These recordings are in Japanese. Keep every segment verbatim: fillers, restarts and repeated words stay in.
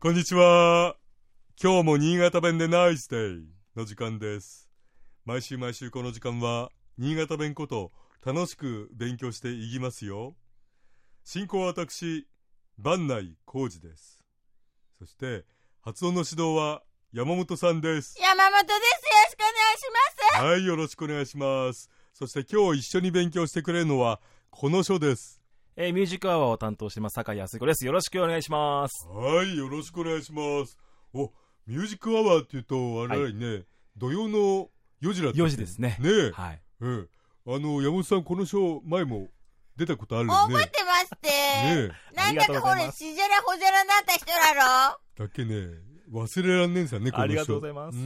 こんにちは。今日も新潟弁でナイスデイの時間です。毎週毎週この時間は新潟弁こと楽しく勉強していきますよ。進行は私、番内浩二です。そして発音の指導は山本さんです。 山本です。よろしくお願いします。 はい、よろしくお願いします。そして今日一緒に勉強してくれるのはこの書です。 えー、ミュージックアワーを担当してます酒井康彦です。よろしくお願いします。 はい、よろしくお願いします。お、ミュージックアワーっていうとあれね、はい、土曜のよじだったよじですね。 ね、 はい。 うん。あの山本さんこの書前も出たことあるよね。 覚えてますって。ね、なんだかほれしじゃらほじゃらになった人だろ。 だっけね、忘れらんねんさねこの書。 ありがとうございます。 うん。うん、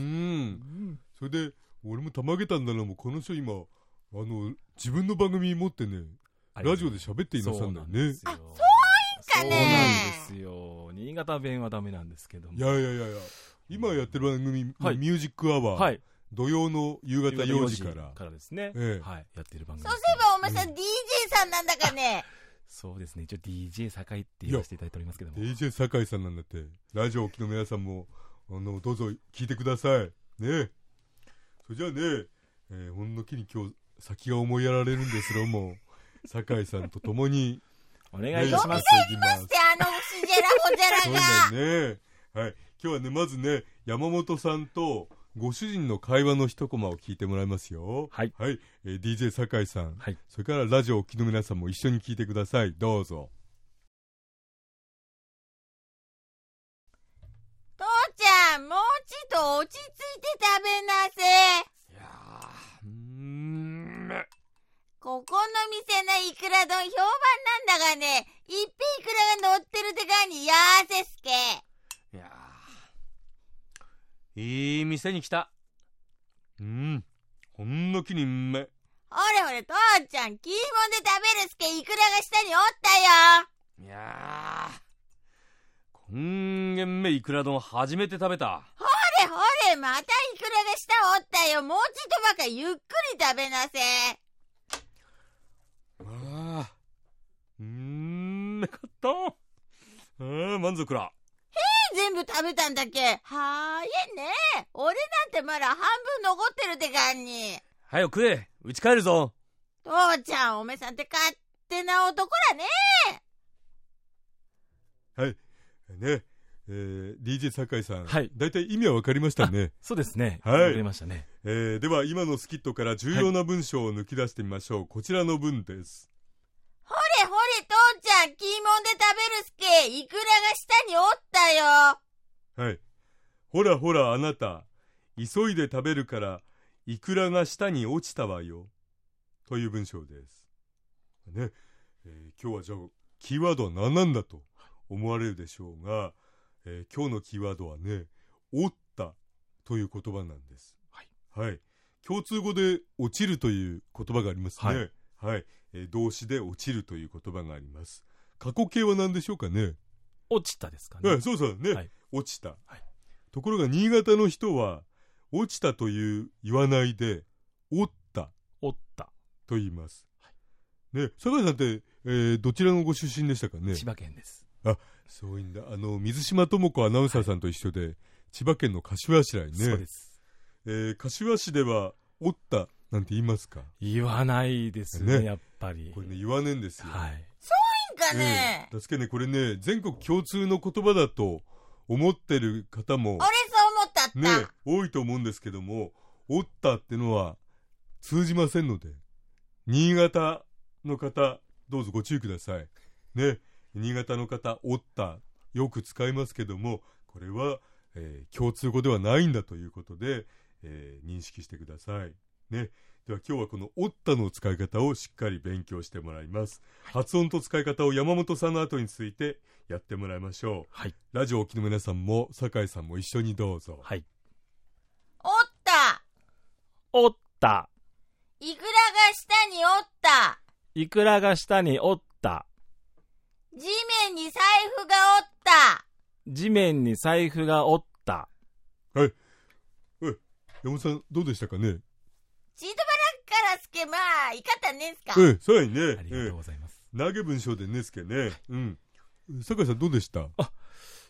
それで俺もたまげたんだな、もうこの書今あの自分の番組持ってね。ラジオで喋っていなさんだよね。 あ、そういんかね。 そうなんですよ。新潟弁はダメなんですけども。 いやいやいやいや。今やってる番組、はい、ミュージックアワー、はい、土曜の夕方よじからからですね。 ええ、 はい、やってる番組。 そうすればお前さん、うん、ディージェー さんなんだかね。 そうですね。一応 ディージェー 酒井って言わせていただいておりますけども。 ディージェー 酒井さんなんだって。ラジオをお聞きの皆さんもあのどうぞ聞いてくださいね。それじゃあね、えー、ほんの気に今日先が思いやられるんですけども。酒井さんと共にお願いします。 読みがいりましてあのしじゃらほじゃらが。 そうだよね。はい。今日はねまずね山本さんとご主人の会話の一コマを聞いてもらいますよ。 はい。 はい。えー、ディージェー 酒井さん。 はい。 それからラジオをお聞きの皆さんも一緒に聞いてください。どうぞ。 父ちゃんもうちょっと落ち着いて食べなせ。 いやー、うーん。 ここの店のいくら丼評判なんだがね、一品いくらが乗ってるってかにやーせすけ。 いやー、いい店に来た。 うん、ほんの気にうめ。 ほれほれ父ちゃん、キーモンで食べるすけいくらが下におったよ。 いやー、こんげんめいくら丼初めて食べた。 ほれほれ、またいくらが下おったよ。もうちょっとばかゆっくり食べなせ。 ああ、うーん、めかった。ああ、満足ら。 へえ、全部食べたんだっけ。はーいね。俺なんてまだ半分残ってるってかんに。 はよ食え、うち帰るぞ。 父ちゃん、おめさんって勝手な男らね。 はい、ね、えー、ディージェー 酒井さん、 はい、 だいたい意味は分かりましたね。 そうですね。 はい、 分かりましたね。 えー、では今のスキットから重要な文章を抜き出してみましょう。はい、こちらの文です。 ほれほれ父ちゃん、キーモンで食べるすけいくらが下におったよ。 はい。ほらほらあなた、急いで食べるからいくらが下に落ちたわよという文章ですね。えー、今日はじゃあキーワードは何なんだと思われるでしょうが、えー、今日のキーワードはね、落ったという言葉なんです。はい、はい、共通語で落ちるという言葉がありますね。はい、はい、えー、動詞で落ちるという言葉があります。過去形は何でしょうかね。 落ちたですかね。 はい、そうそうね、はい、落ちた、はい、ところが新潟の人は落ちたという言わないで折った折ったと言います。はい、ね、酒井さんって、えー、どちらのご出身でしたかね。 千葉県です。 あ、そういうんだ。あの水島智子アナウンサーさんと一緒で、はい、千葉県の柏市内ね。 そうです。 えー、柏市では折ったなんて言いますか。 言わないです ね, ねやっぱり。 これね言わねえんですよ。 はい。そういうんかね。 だすけねこれね全国共通の言葉だと思ってる方も俺そう思ったったね多いと思うんですけども、折ったってのは通じませんので、新潟の方どうぞご注意くださいね。新潟の方折ったよく使いますけども、これは、えー、共通語ではないんだということで、えー、認識してくださいね。では今日はこの折ったの使い方をしっかり勉強してもらいます。はい、発音と使い方を山本さんの後についてやってもらいましょう。はい、ラジオをお聞きの皆さんも酒井さんも一緒にどうぞ。 はい、 折った折ったいくらが下に折ったいくらが下に折った地面に財布が折った地面に財布が折った。 はい、え山本さんどうでしたかね。 チートバラからすけまあいかったんねんすか。 ええ、そうやね。 ありがとうございます。 ええ、投げ文章でねすけね。はい、うん。酒井さんどうでした。 あ、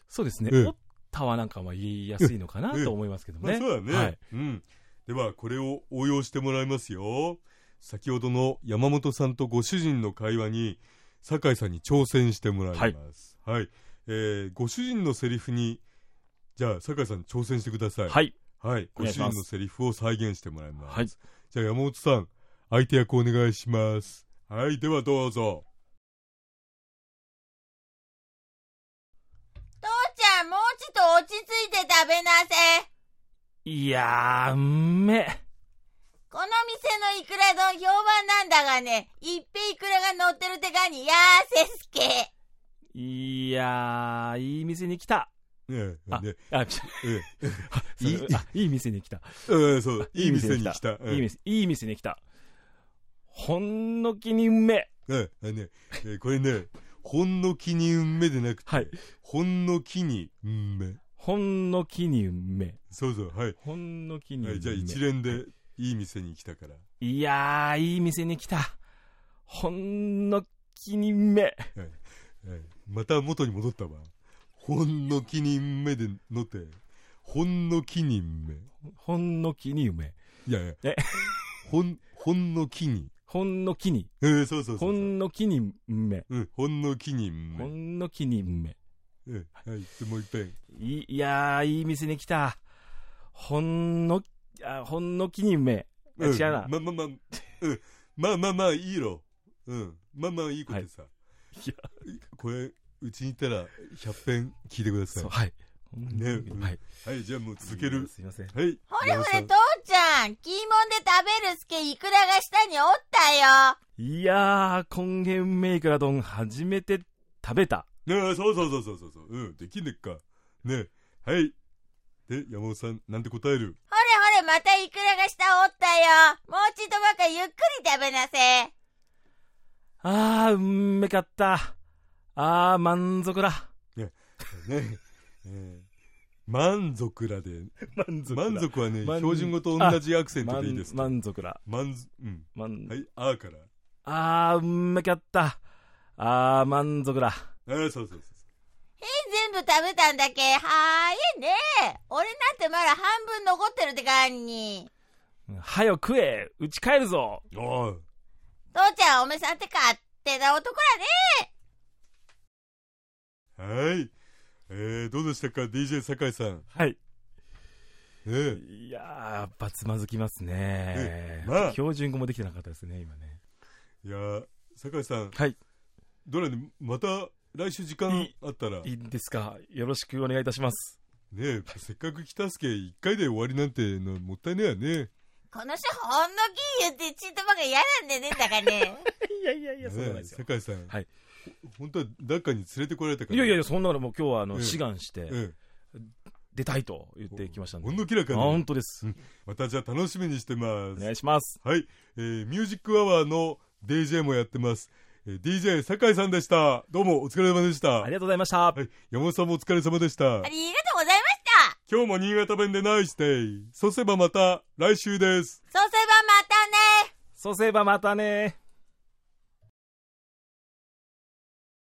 そうですね、 ええおったはなんかまあ言いやすいのかなと思いますけどね。 まあそうだね、 はい、 うん、ではこれを応用してもらいますよ。先ほどの山本さんとご主人の会話に酒井さんに挑戦してもらいます。はい、はい、えー、ご主人のセリフにじゃあ酒井さん挑戦してください。 はい、 はい、ご主お願いします人のセリフを再現してもらいます。 はい、 じゃあ山本さん、相手役お願いします。はい、ではどうぞ。 父ちゃん、もうちょっと落ち着いて食べなせ。 いやー、うんめ。 この店のイクラ丼評判なんだがね、いっぺんイクラが乗ってるってかに、やーせすけ。 いやー、いい店に来た。 ねえあ、 ねあ、ちええいいあいい店に来た。 うん、そういい店に来た。うんいい店、いい店に来た。ほんの気にうめ。 うんあのねえーこれね、ほんの気にうんめでなくて、 はい、 ほんの気にうんめ。 ほんの気にうめ。 そうそう、はい、 ほんの気にうめ。 はい、じゃあ一連でいい店に来たから。 いやー、いい店に来た。ほんの気にうめ。 はいはい、また元に戻ったわ。ほんの気にうんめでのって、ほんの気にうんめ。 ほんの気にうめ。 いやいや、 えほん、ほんの気に。 ほんの気に。 えー、そうそうそうそう。 ほんの気にうめ。 うん、ほんの気にうんめ。 ほんの気にうめ。 えー、はい、でもう一遍。 いいやー、いい店に来た。ほんの、あほんの気にうめ。 うん、 違うな。 まあまあまあ、うん、まあまあまあいいろ。うん、まあまあいいことでさ。 はい、いやこれ、うちに行ったらひゃっぺん聞いてください。 そう、はい。 ね、うん、 はい。 はい、じゃあもう続ける。 すいません。 はい。 ほれほれ、 山父ちゃん、キーモンで食べるすけイクラが下におったよ。 いやー、コンゲンメイクラ丼初めて食べた。 ねえ、そうそうそうそうそうそう。うん、できんねっか。ねえ、はい。で、山本さん、なんて答える？ ほれほれ、またイクラが下おったよ。もうちとばかゆっくり食べなせ。 あー、うんめかった。あー、満足だ。 ねねえー満足らで。 満足だ。 満足はね、 満標準語と同じアクセントでいいですか？ 満足だ。 満足、うん。 満はい、あーから。 あー、うんめかった。あー、満足だ。 あー、そうそうそう。 えー、全部食べたんだけ。はーいね。俺なんてまだ半分残ってるってかんに。 はよ食え。うち帰るぞ。 おい。 父ちゃん、おめさんって勝手な男らね。 はい。えー、どうでしたか ディージェー 酒井さん。 はい。 ねいやー、バツまずきますね。 えまあ標準語もできてなかったですね、今ね。 いやー、酒井さん。 はい。 どれね、また来週時間あったら。 いいんですか。よろしくお願いいたします。 ねえ、せっかく来たすけ、一回で終わりなんてのもったいねえやね。 この人ほんのき言ってちっとばか嫌なんでねんだかね。 いやいやいや、そうなんですよ。 酒井さん。 はい。 本当は誰かに連れてこられたから。 いやいやいや、そんなのもう今日はあの、 ええ志願して、 え出たいと言ってきましたんで。 ほんの気らかあ、 ね。 本当です。 またじゃあ楽しみにしてまおす。 願いします。 はい、えー、ミュージックアワーの ディージェー もやってます。えー、ディージェー 酒井さんでした。どうもお疲れ様でした。 ありがとうございました。 はい、山本さんもお疲れ様でした。 ありがとうございました。 今日も新潟弁でナイスデイ。そうすればまた来週です。 そうすればまたね。 そうすればまたね。